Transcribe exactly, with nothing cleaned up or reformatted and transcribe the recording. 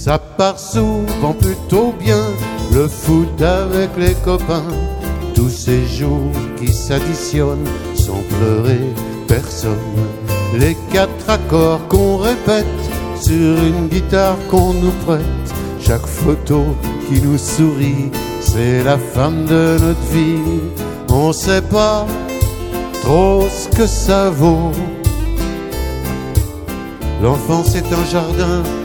Ça part souvent plutôt bien, le foot avec les copains. Tous ces jours qui s'additionnent sans pleurer personne. Les quatre accords qu'on répète sur une guitare qu'on nous prête. Chaque photo qui nous sourit, c'est la femme de notre vie. On sait pas trop ce que ça vaut. L'enfance est un jardin